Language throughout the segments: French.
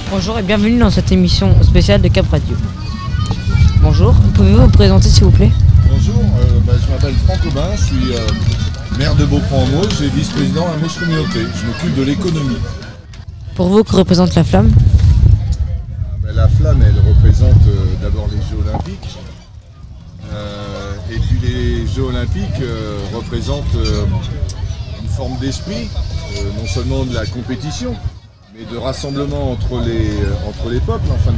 Bonjour et bienvenue dans cette émission spéciale de Cap Radio. Bonjour, pouvez-vous vous présenter s'il vous plaît? Bonjour, je m'appelle Franck Aubin, je suis maire de Beaupré-en-Mauges et vice-président à Mauges Communauté. Je m'occupe de l'économie. Pour vous, que représente la flamme? La flamme, elle représente d'abord les Jeux Olympiques. Et puis les Jeux Olympiques représentent une forme d'esprit, non seulement de la compétition, mais de rassemblement entre les peuples en fin de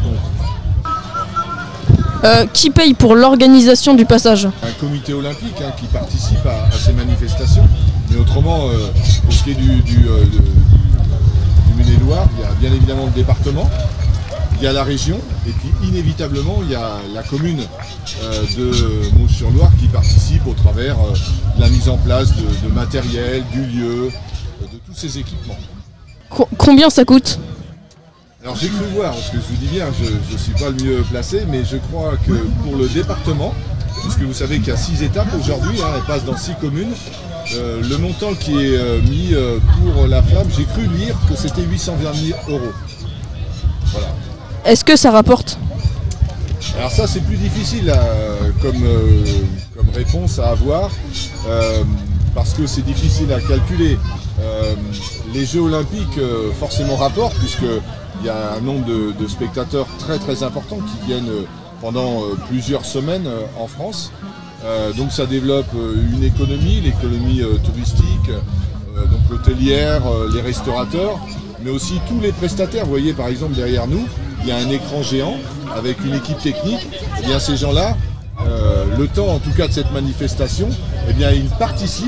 compte. Qui paye pour l'organisation du passage? Un comité olympique qui participe à ces manifestations. Mais autrement, pour ce qui est du Maine-et-Loire, il y a bien évidemment le département, il y a la région, et puis inévitablement il y a la commune de Mauges-sur-Loire qui participe au travers de la mise en place de matériel, du lieu, de tous ces équipements. Combien ça coûte? Alors j'ai cru voir, parce que je vous dis bien, je ne suis pas le mieux placé, mais je crois que pour le département, puisque vous savez qu'il y a 6 étapes aujourd'hui, elle passe dans 6 communes, le montant qui est mis pour la flamme, j'ai cru lire que c'était 820 000 €. Voilà. Est-ce que ça rapporte? Alors ça c'est plus difficile comme réponse à avoir, parce que c'est difficile à calculer. Les Jeux Olympiques forcément rapportent, puisqu'il y a un nombre de spectateurs très très importants qui viennent pendant plusieurs semaines en France. Donc ça développe une économie, l'économie touristique, donc l'hôtelière, les restaurateurs, mais aussi tous les prestataires. Vous voyez par exemple derrière nous, il y a un écran géant avec une équipe technique. Et bien ces gens-là, le temps en tout cas de cette manifestation, eh bien ils participent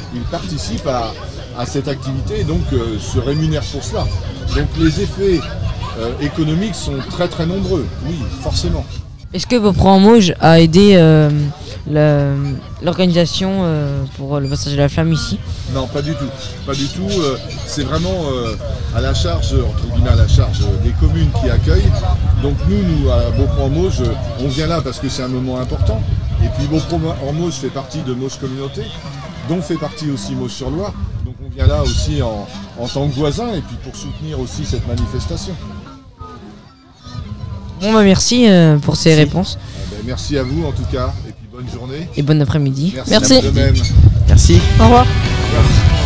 à cette activité et donc se rémunèrent pour cela. Donc les effets économiques sont très très nombreux, oui, forcément. Est-ce que Beaupré-en-Mauges a aidé l'organisation pour le passage de la flamme ici? Non, pas du tout. Pas du tout. C'est vraiment à la charge, entre guillemets, à la charge des communes qui accueillent. Donc nous à Beaupré-en-Mauges, on vient là parce que c'est un moment important. Et puis Beaupré-en-Mauges fait partie de Mauges Communauté, dont fait partie aussi Mauges-sur-Loire. Donc on vient là aussi en tant que voisin et puis pour soutenir aussi cette manifestation. Bon merci pour ces réponses. Merci à vous en tout cas, et puis bonne journée. Et bon après-midi. Merci. De même. Merci. Au revoir. Merci.